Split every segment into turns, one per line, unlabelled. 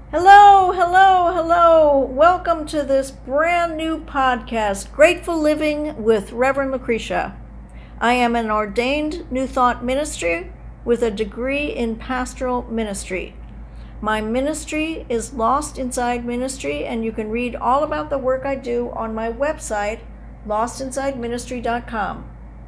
Hello, hello, hello. Welcome to this brand new podcast, Grateful Living with Reverend Lucretia. I am an ordained New Thought minister with a degree in pastoral ministry. My ministry is Lost Inside Ministry, and you can read all about the work I do on my website, lostinsideministry.com.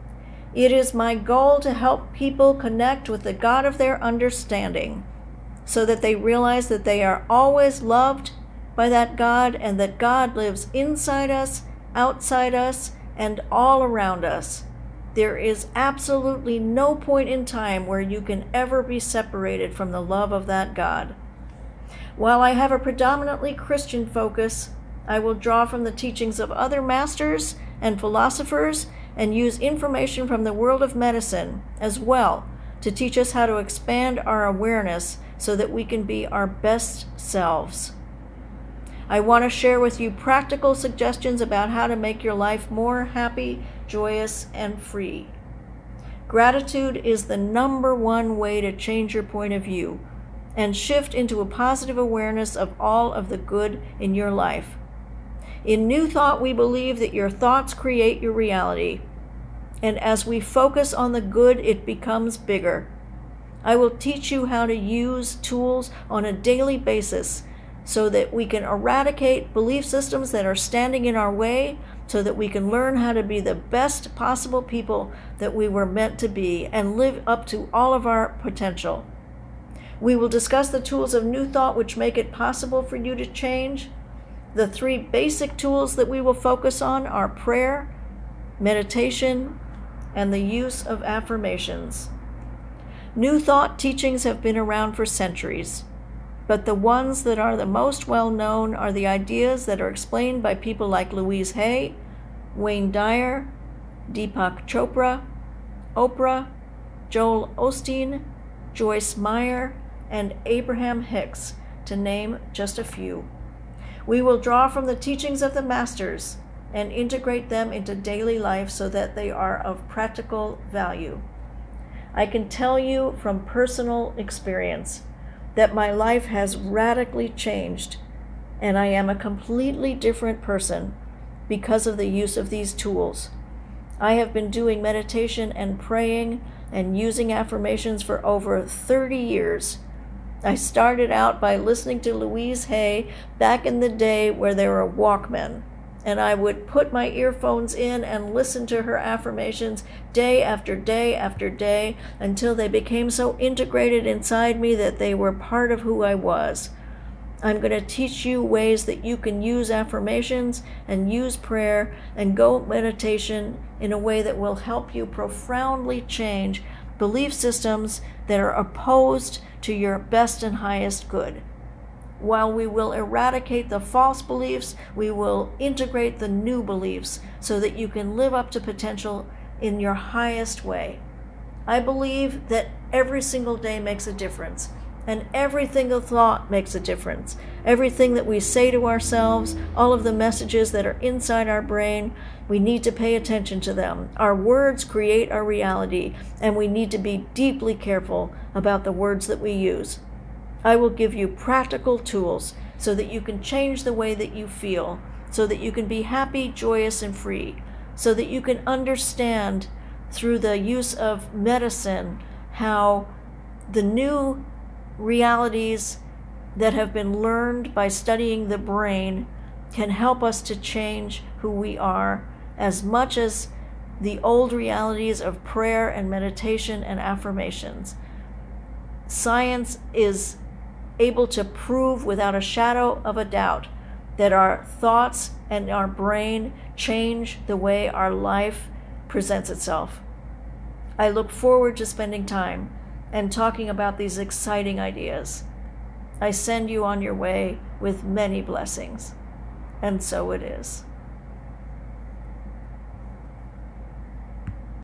It is my goal to help people connect with the God of their understanding, so that they realize that they are always loved by that God and that God lives inside us, outside us, and all around us. There is absolutely no point in time where you can ever be separated from the love of that God. While I have a predominantly Christian focus, I will draw from the teachings of other masters and philosophers and use information from the world of medicine as well to teach us how to expand our awareness so that we can be our best selves. I want to share with you practical suggestions about how to make your life more happy, joyous, and free. Gratitude is the number one way to change your point of view and shift into a positive awareness of all of the good in your life. In New Thought, we believe that your thoughts create your reality, and as we focus on the good, it becomes bigger. I will teach you how to use tools on a daily basis so that we can eradicate belief systems that are standing in our way, so that we can learn how to be the best possible people that we were meant to be and live up to all of our potential. We will discuss the tools of New Thought which make it possible for you to change. The three basic tools that we will focus on are prayer, meditation, and the use of affirmations. New Thought teachings have been around for centuries, but the ones that are the most well-known are the ideas that are explained by people like Louise Hay, Wayne Dyer, Deepak Chopra, Oprah, Joel Osteen, Joyce Meyer, and Abraham Hicks, to name just a few. We will draw from the teachings of the masters and integrate them into daily life so that they are of practical value. I can tell you from personal experience that my life has radically changed, and I am a completely different person because of the use of these tools. I have been doing meditation and praying and using affirmations for over 30 years. I started out by listening to Louise Hay back in the day where there were Walkmen, and I would put my earphones in and listen to her affirmations day after day after day until they became so integrated inside me that they were part of who I was. I'm going to teach you ways that you can use affirmations and use prayer and go meditation in a way that will help you profoundly change belief systems that are opposed to your best and highest good. While we will eradicate the false beliefs, we will integrate the new beliefs so that you can live up to potential in your highest way. I believe that every single day makes a difference, and every single thought makes a difference. Everything that we say to ourselves, all of the messages that are inside our brain, we need to pay attention to them. Our words create our reality, and we need to be deeply careful about the words that we use. I will give you practical tools so that you can change the way that you feel, so that you can be happy, joyous, and free, so that you can understand through the use of medicine how the new realities that have been learned by studying the brain can help us to change who we are as much as the old realities of prayer and meditation and affirmations. Science is able to prove without a shadow of a doubt that our thoughts and our brain change the way our life presents itself. I look forward to spending time and talking about these exciting ideas. I send you on your way with many blessings, and so it is.